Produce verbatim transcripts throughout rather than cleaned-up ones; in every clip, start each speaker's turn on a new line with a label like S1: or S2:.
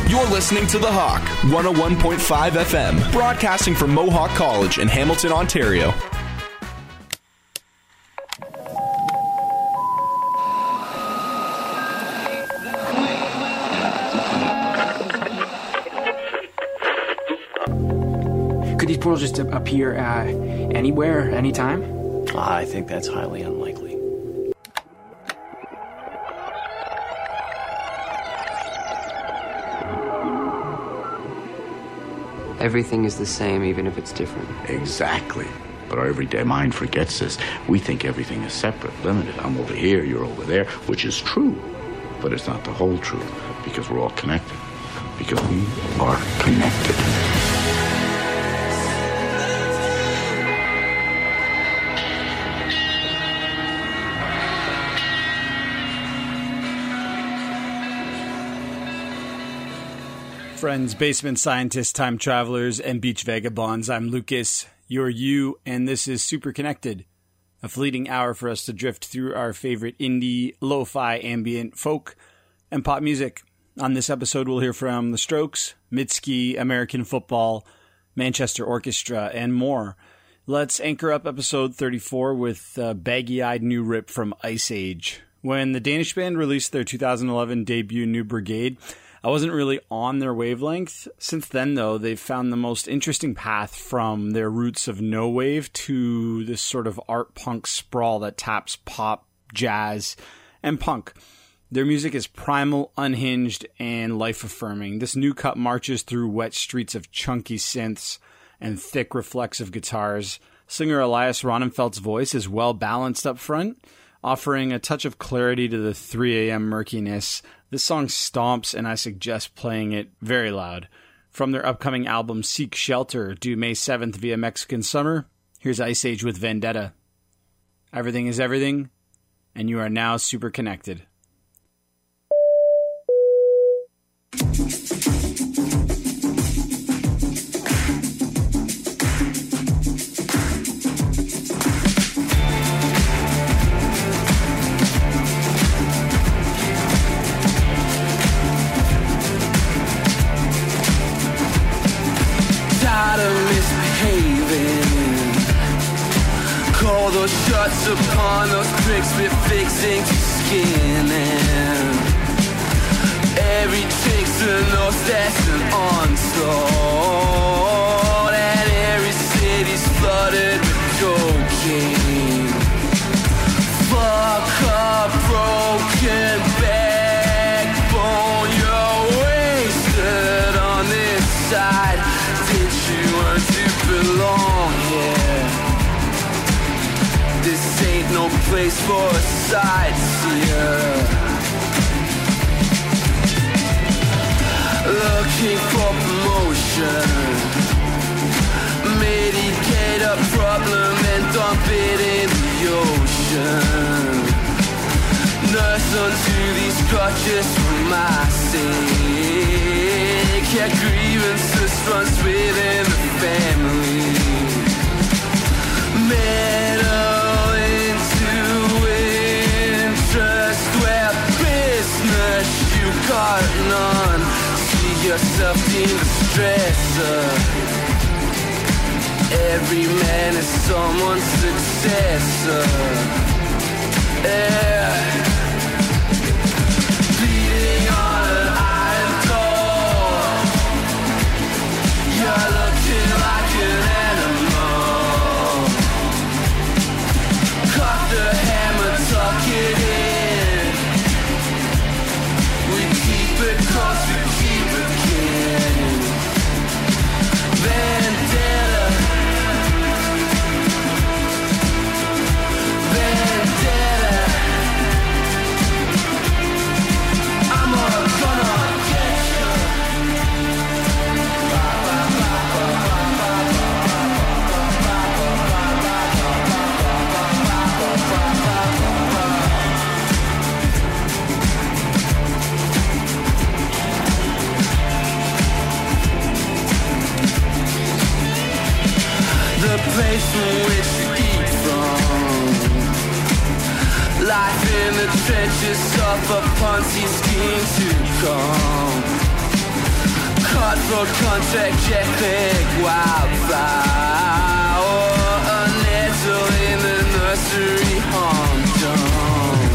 S1: You're listening to The Hawk, one oh one point five F M, broadcasting from Mohawk College in Hamilton, Ontario.
S2: Could these portals just appear uh, anywhere, anytime?
S3: I think that's highly unlikely.
S4: Everything is the same, even if it's different.
S5: Exactly. But our everyday mind forgets this. We think everything is separate, limited. I'm over here, you're over there, which is true. But it's not the whole truth, because we're all connected. Because we are connected.
S6: Friends, basement scientists, time travelers, and beach vagabonds, I'm Lucas, you're you, and this is Super Connected, a fleeting hour for us to drift through our favorite indie, lo-fi, ambient, folk, and pop music. On this episode, we'll hear from The Strokes, Mitski, American Football, Manchester Orchestra, and more. Let's anchor up episode thirty-four with a baggy-eyed new rip from Ice Age. When the Danish band released their two thousand eleven debut New Brigade, I wasn't really on their wavelength. Since then, though, they've found the most interesting path from their roots of no wave to this sort of art punk sprawl that taps pop, jazz, and punk. Their music is primal, unhinged, and life-affirming. This new cut marches through wet streets of chunky synths and thick reflexive guitars. Singer Elias Ronenfeld's voice is well-balanced up front, offering a touch of clarity to the three a.m. murkiness. This song stomps, and I suggest playing it very loud. From their upcoming album Seek Shelter, due May seventh via Mexican Summer, here's Ice Age with Vendetta. Everything is everything, and you are now super connected.
S7: Call those shots upon those pricks we're fixing to skin and every trick's an that's an onslaught and every city's flooded with cocaine. Fuck a broken backbone, you're wasted on this side. Did you want to belong here? This ain't no place for a sightseer. Looking for promotion, medicate a problem and dump it in the ocean. Nurse onto these crutches for my sake. Yeah, grievances runs within the family. Meddle into interest where business you got none. See yourself in the stressor. Every man is someone's successor. Yeah. Bleeding on an iron door. You're looking like an animal. Cut the hammer, tuck it in. We keep it close, we keep it kidding. Vendetta. Vendetta. I'm all gonna get you. The place from which you eat from. Life in the trenches of a Ponzi scheme to come. for contract wildfire, or a nettle in the nursery humdrum,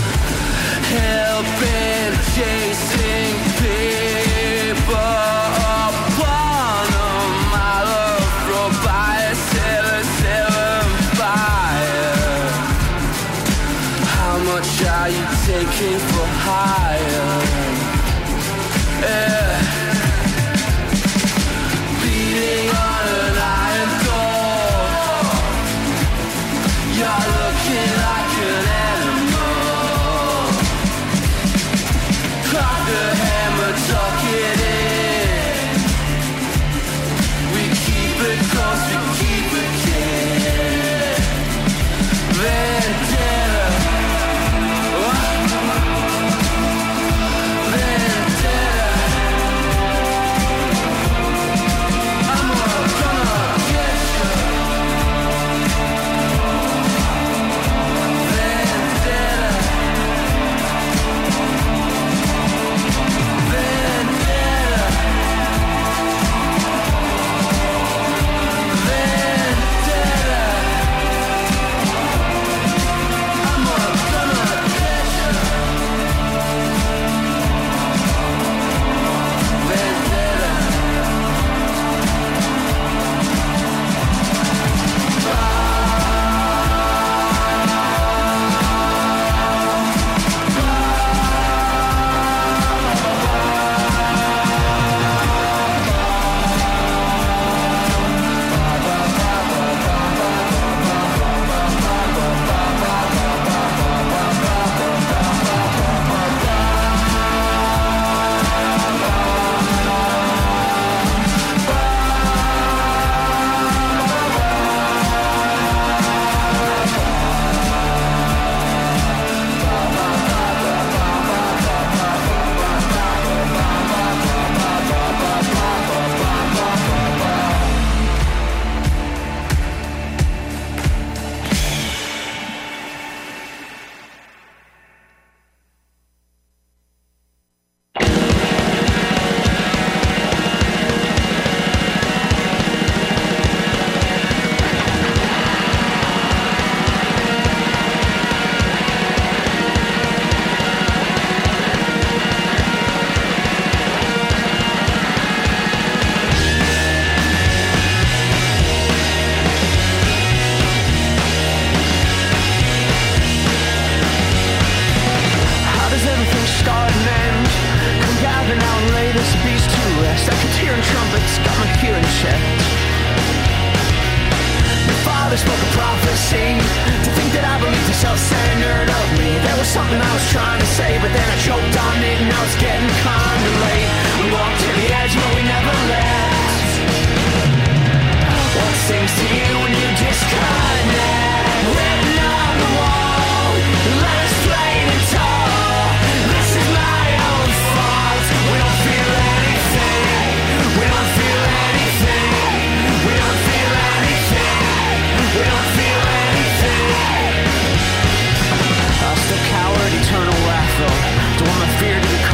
S7: hell-bent chasing paper upon a mile of rope by a sailor, sailor fire. How much are you taking for hire? Yeah. Beating on an iron door, you're looking like an animal. Cock the hammer, tuck it in. We keep it close, we keep it kid. Vendetta. Eternal wrath, though, don't want my fear to become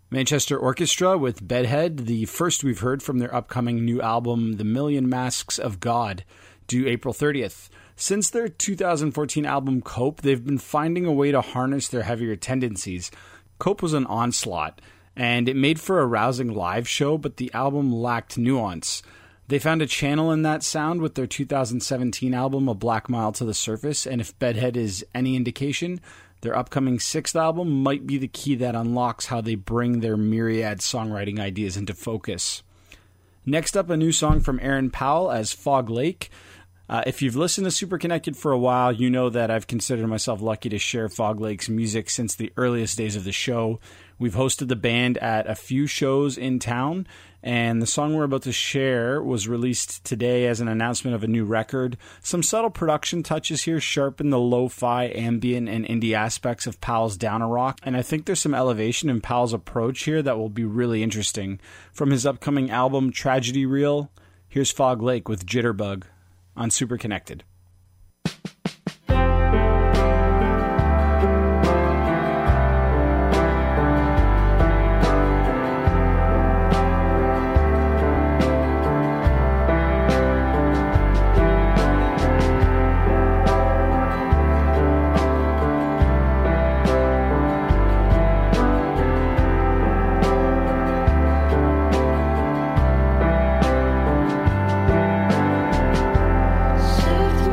S6: Manchester Orchestra with Bedhead, the first we've heard from their upcoming new album, The Million Masks of God, due April thirtieth. Since their two thousand fourteen album Cope, they've been finding a way to harness their heavier tendencies. Cope was an onslaught, and it made for a rousing live show, but the album lacked nuance. They found a channel in that sound with their two thousand seventeen album, A Black Mile to the Surface, and if Bedhead is any indication, their upcoming sixth album might be the key that unlocks how they bring their myriad songwriting ideas into focus. Next up, a new song from Aaron Powell as Fog Lake. Uh, if you've listened to Super Connected for a while, you know that I've considered myself lucky to share Fog Lake's music since the earliest days of the show. We've hosted the band at a few shows in town, and the song we're about to share was released today as an announcement of a new record. Some subtle production touches here sharpen the lo-fi, ambient, and indie aspects of Powell's Downer Rock, and I think there's some elevation in Powell's approach here that will be really interesting. From his upcoming album, Tragedy Reel, here's Fog Lake with Jitterbug on Super Connected.
S8: Safety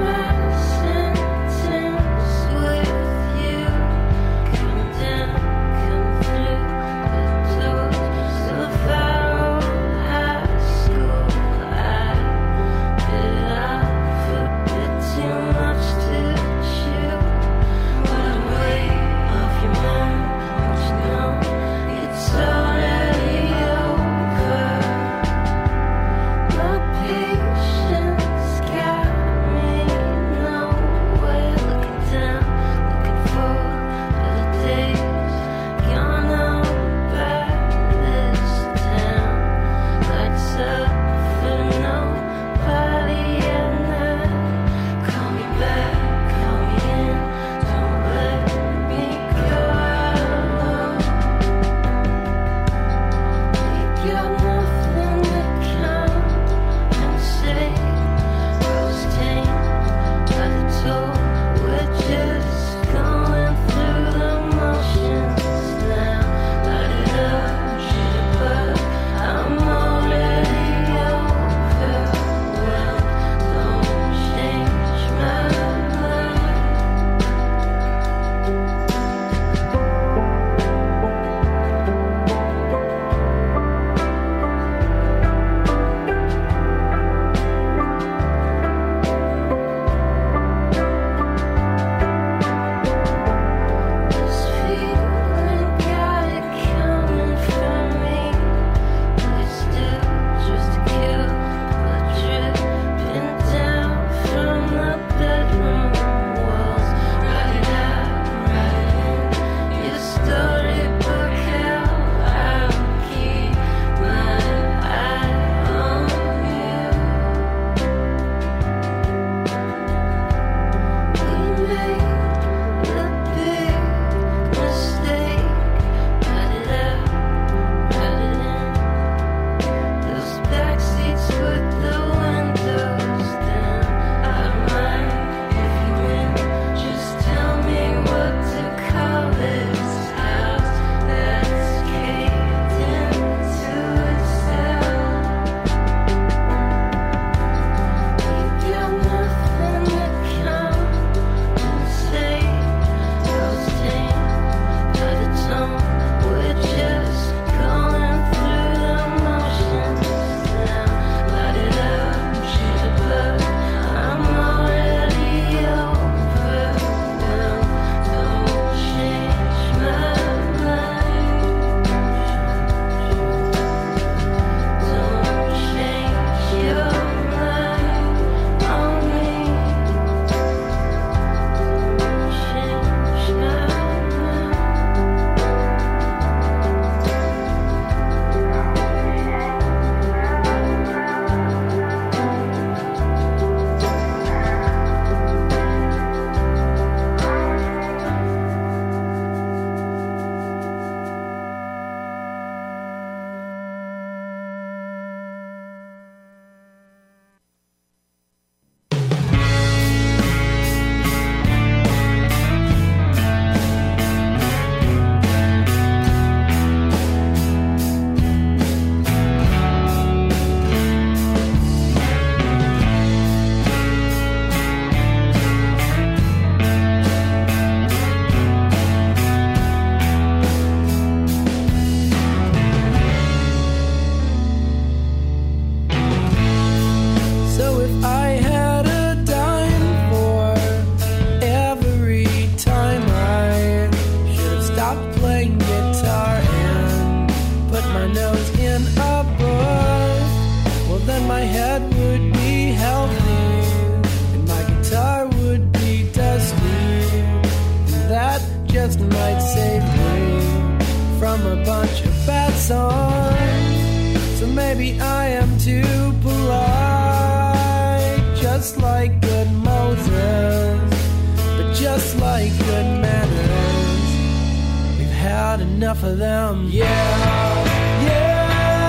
S8: stopped playing guitar and put my nose in a book, well then my head would be healthy and my guitar would be dusty, and that just might save me from a bunch of bad songs. So maybe I am too polite, just like good Moses, but just like good manners, we've had enough of them. Yeah, yeah.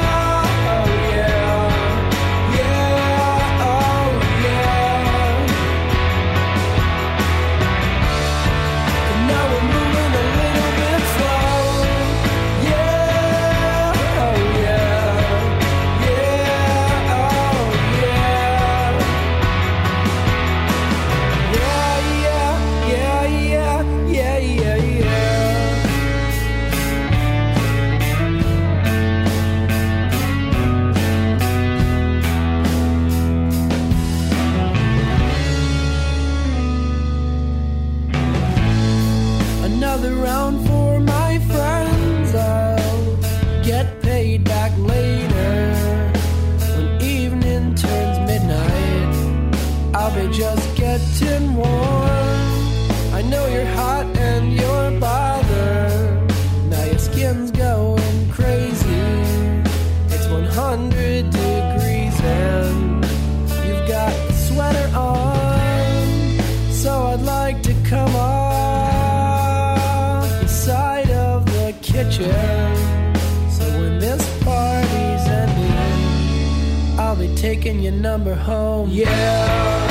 S8: Just getting warm. I know you're hot and you're bothered. Now your skin's going crazy. It's one hundred degrees and you've got a sweater on. So I'd like to come off the side of the kitchen. So when this party's ending, I'll be taking your number home. Yeah.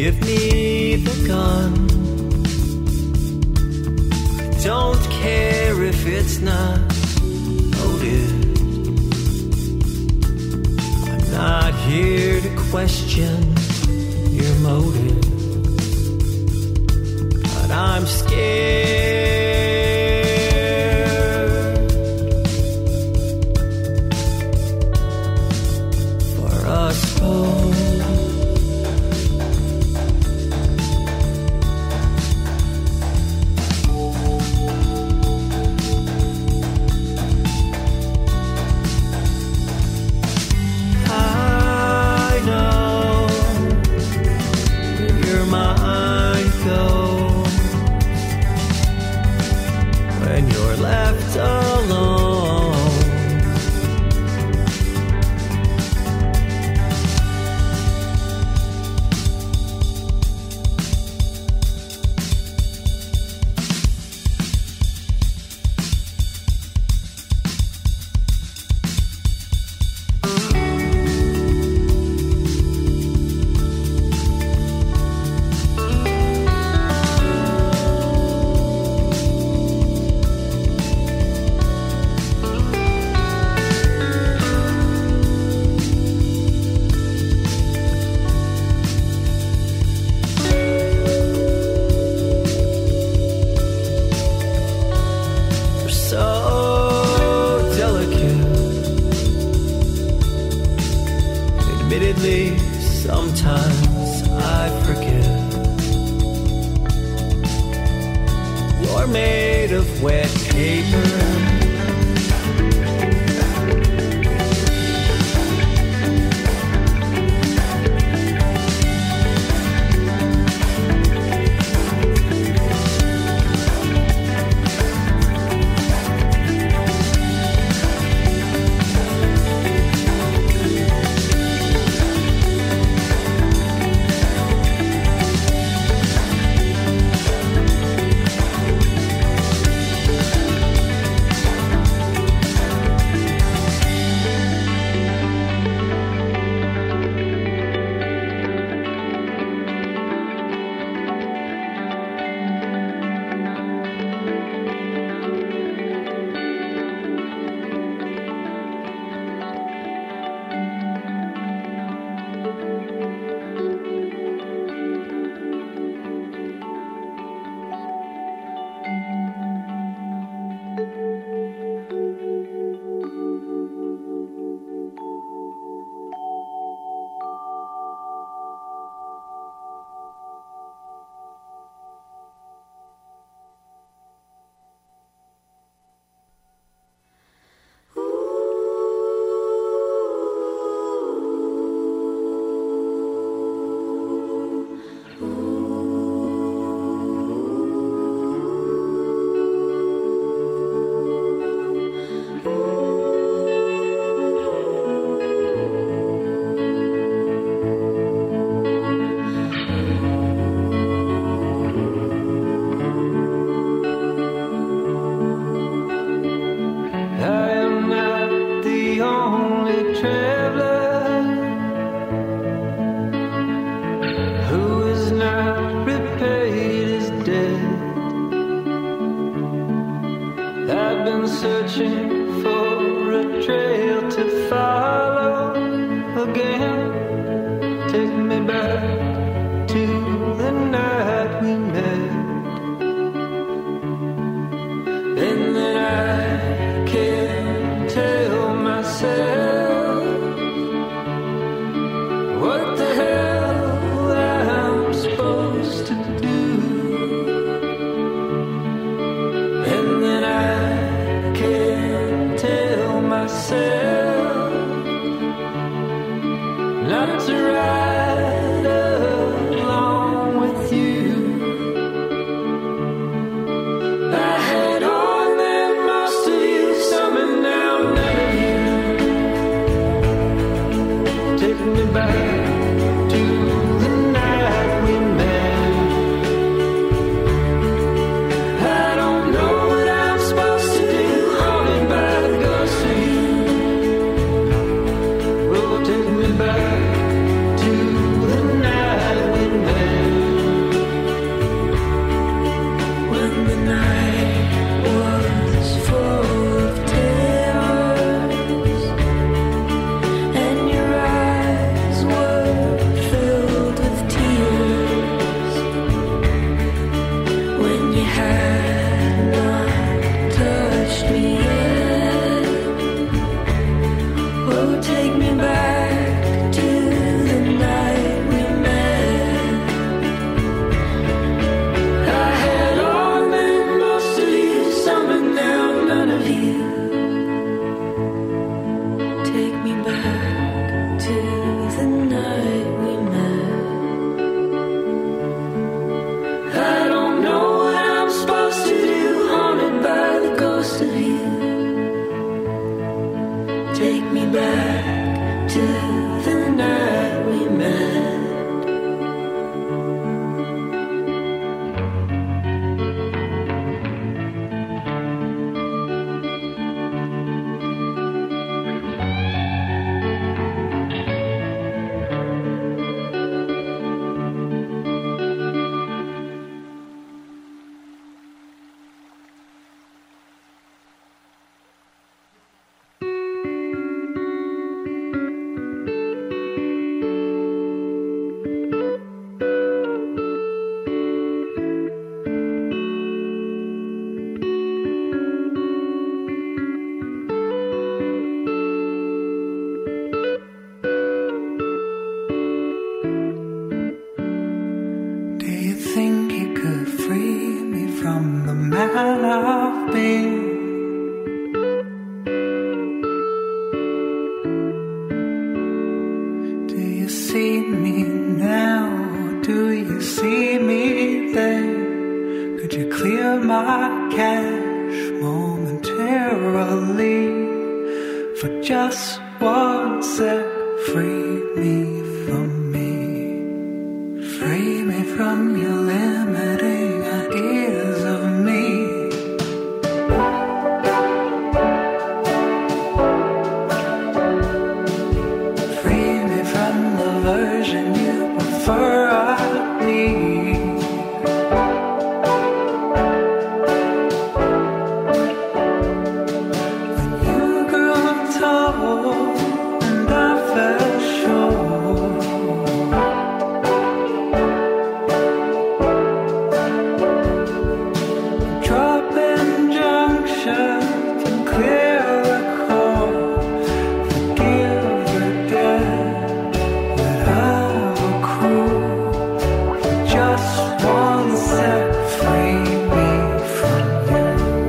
S8: give me the gun. Don't care if it's not loaded. I'm not here to question your motive, but I'm scared for us both. Not to ride man I've been. Do you see me now? Do you see me then? Could you clear my cache momentarily? For just one sec, free me from me. Free me from your limiting ideas of me. Free me from the version you prefer I need. When you grew tall and I felt sure, dropping junctions and clear the core. Forgive the debt that I've accrued. For just one sec, free me from you.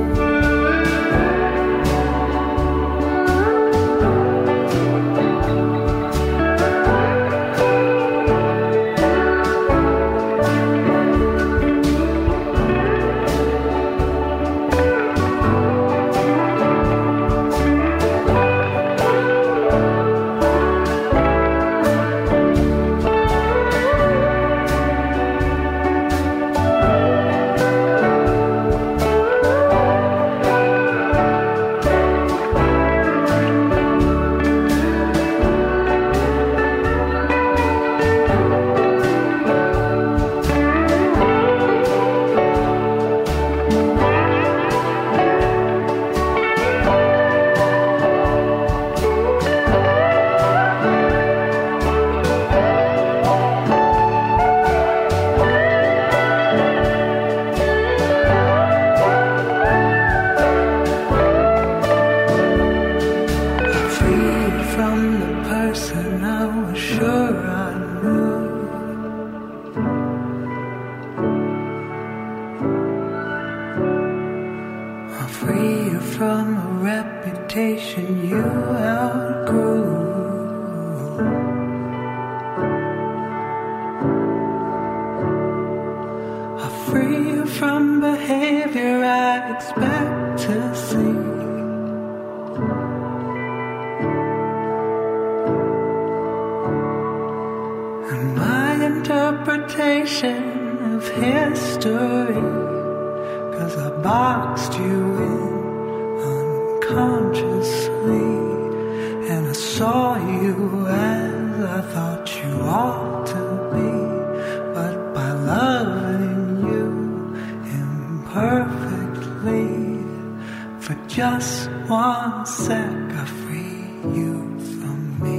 S8: Free from the person I was sure I knew. I'm free from a reputation you outgrew. I'm free from behavior I expect to see. And my interpretation of history, 'cause I boxed you in unconsciously, and I saw you as I thought you ought to be. But by loving you imperfectly, for just one sec I free you from me.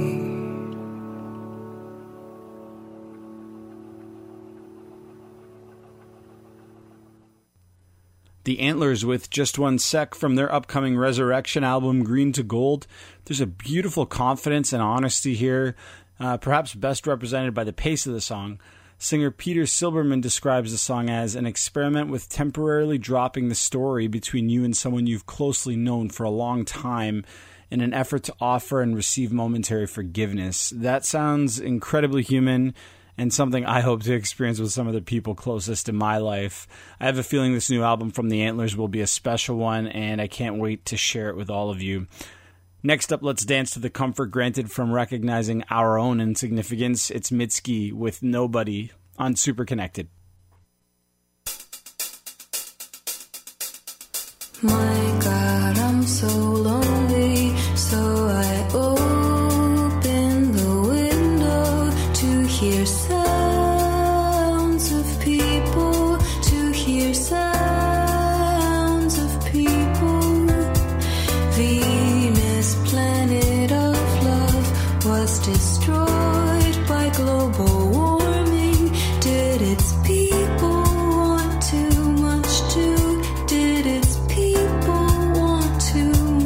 S6: The Antlers with Just One Sec from their upcoming Resurrection album, Green to Gold. There's a beautiful confidence and honesty here, uh, perhaps best represented by the pace of the song. Singer Peter Silberman describes the song as an experiment with temporarily dropping the story between you and someone you've closely known for a long time in an effort to offer and receive momentary forgiveness. That sounds incredibly human, and something I hope to experience with some of the people closest in my life. I have a feeling this new album from the Antlers will be a special one, and I can't wait to share it with all of you. Next up, let's dance to the comfort granted from recognizing our own insignificance. It's Mitski with Nobody on Super Connected.
S9: My God, I'm so lonely, so I open the window to hear sounds of people, to hear sounds of people. Venus, planet of love, was destroyed by global warming. Did its people want too much too? Did its people want too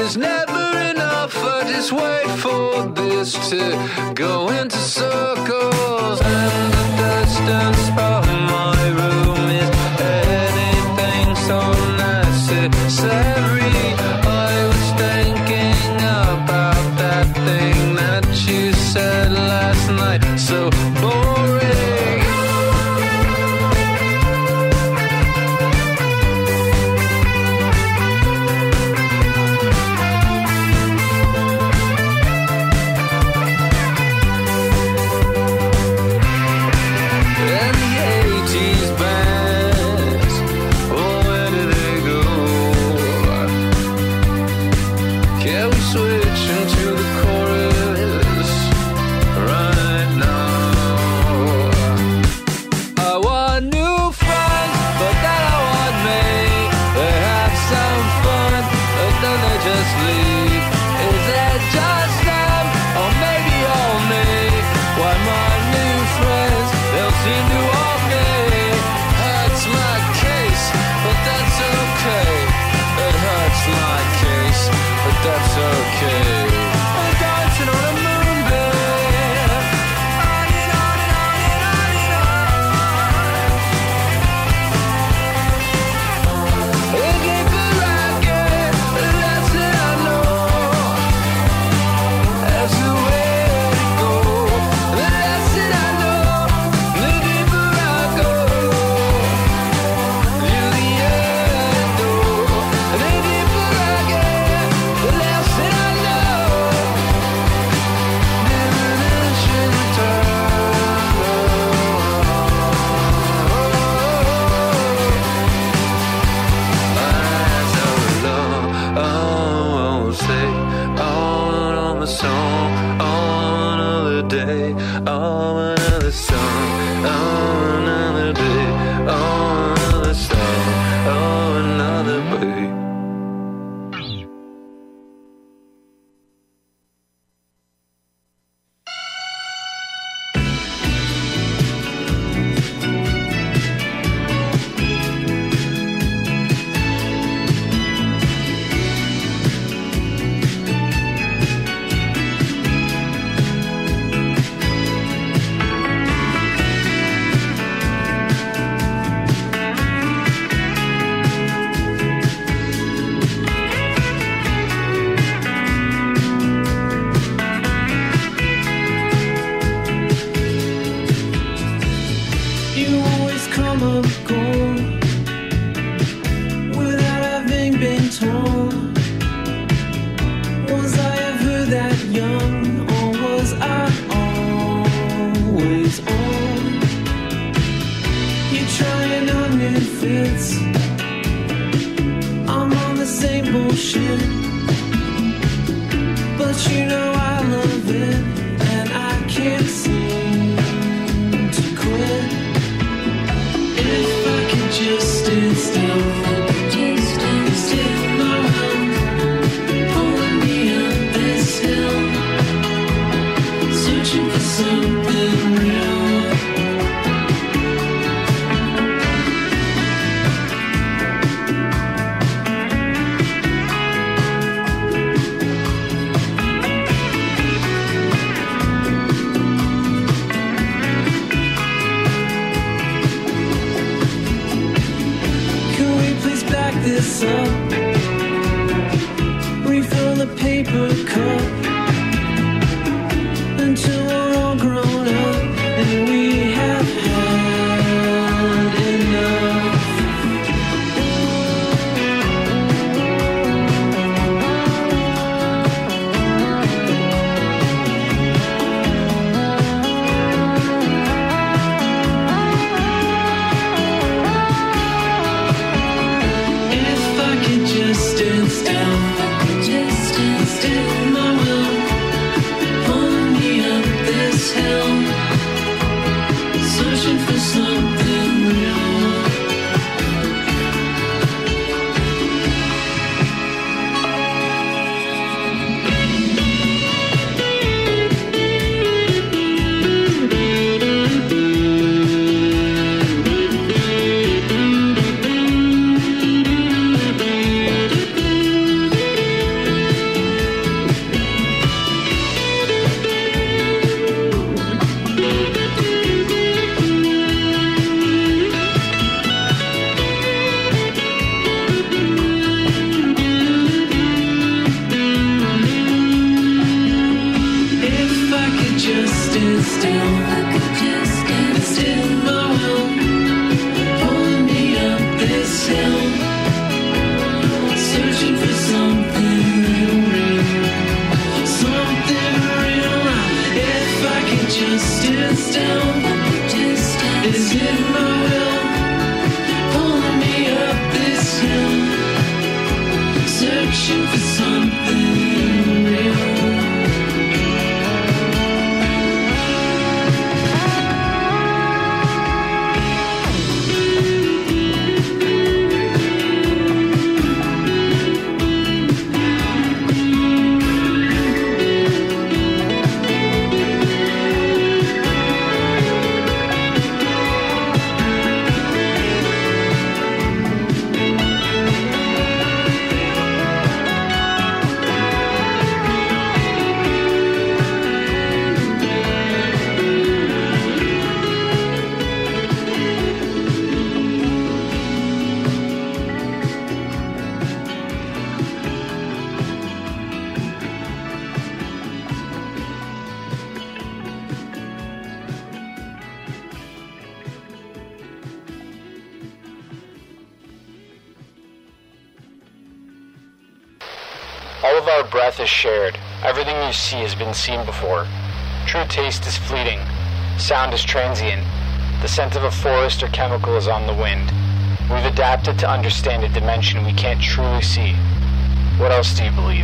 S7: is never enough. I just wait for this to go into circles. And the distance of my room is anything so necessary. I was thinking about that thing that you said last night. So boring. That's okay. I'm dancing on a moonbeam. On and on and on and on and on. A deeper I get, the less that I know. That's the way it goes. The less that I know, the deeper I go. To the end, though. The deeper I get, the less that I know. Diminishing return. Eyes are low. Oh, I'll say on on the song. On another day. On another song. On another day. On another song. On another day.
S8: You always come up gone without having been told. Was I ever that young, or was I always on? You're trying on new fits. I'm on the same bullshit, but you know I love it, and I can't seem to quit. If I could just stand still, just stand still, my love, pulling me up this hill, searching for something real. This up, refill the paper cup until we're all grown up and we have had enough. If I could just stand still, just stand still, my will.
S10: All of our breath is shared. Everything you see has been seen before. True taste is fleeting. Sound is transient. The scent of a forest or chemical is on the wind. We've adapted to understand a dimension we can't truly see. What else do you believe?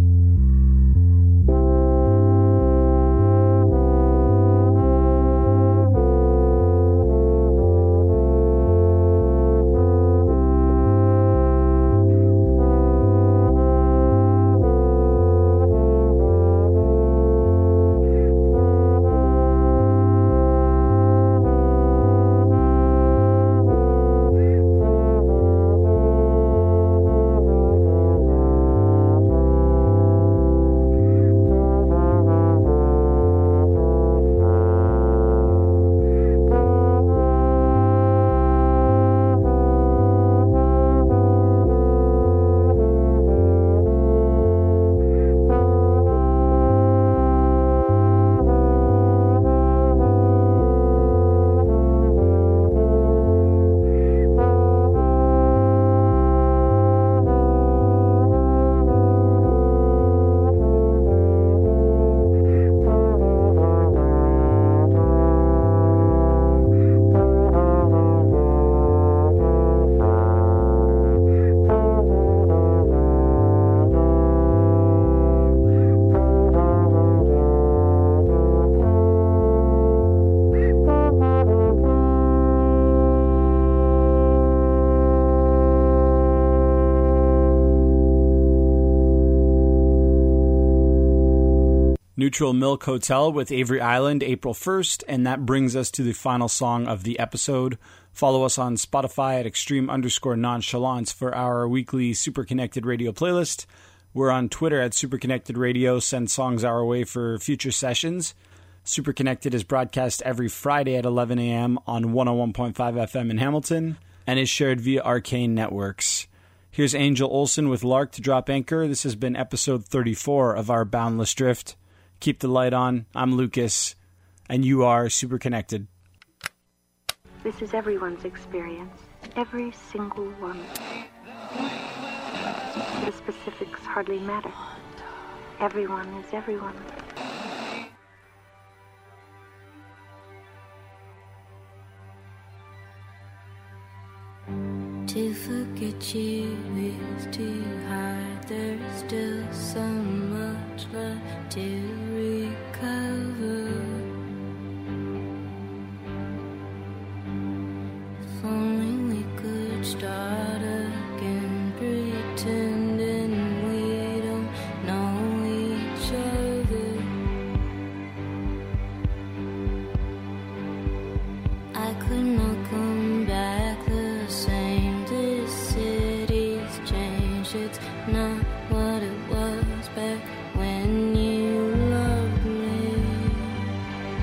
S6: Neutral Milk Hotel with Avery Island, April first, and that brings us to the final song of the episode. Follow us on Spotify at extreme underscore nonchalance for our weekly Super Connected Radio playlist. We're on Twitter at Super Connected Radio. Send songs our way for future sessions. Super Connected is broadcast every Friday at eleven a.m. on one oh one point five F M in Hamilton and is shared via Arcane Networks. Here's Angel Olsen with Lark to drop anchor. This has been episode thirty-four of our Boundless Drift. Keep the light on. I'm Lucas, and you are Super Connected.
S11: This is everyone's experience. Every single one. The specifics hardly matter. Everyone is everyone.
S9: To forget you is too hard. There's still so much left to recover. If only we could start again, pretending we don't know each other. I could not come back the same. This city's changed. It's not what it was back when you loved me.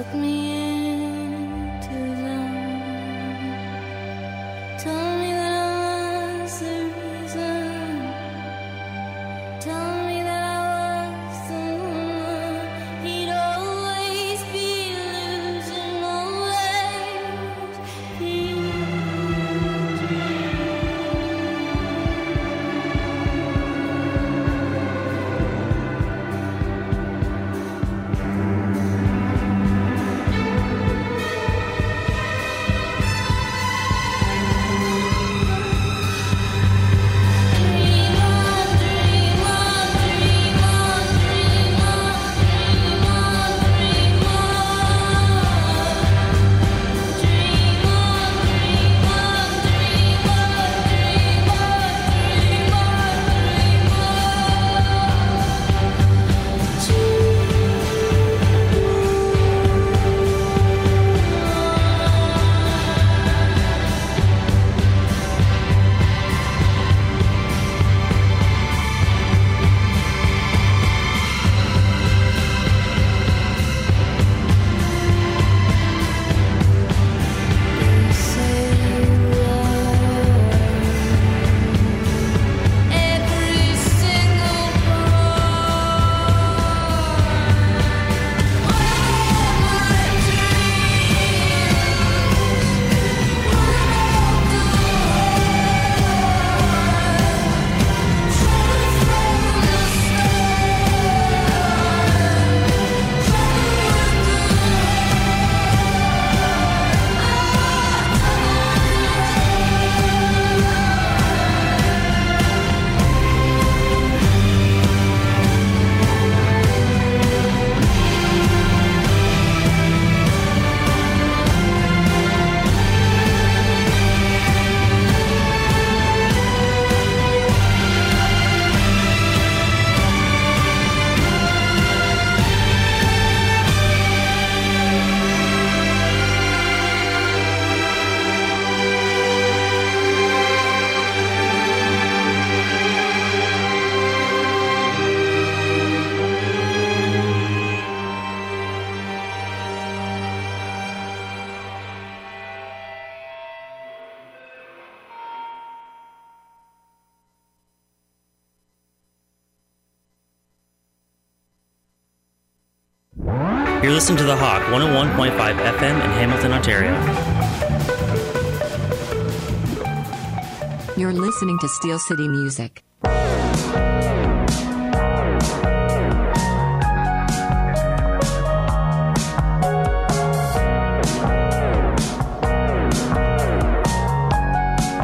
S9: took me into them. Told me that I was the reason. Told me that I was the one he'd always be losing, always be.
S12: You're listening to The Hawk, one oh one point five F M in Hamilton, Ontario.
S13: You're listening to Steel City Music.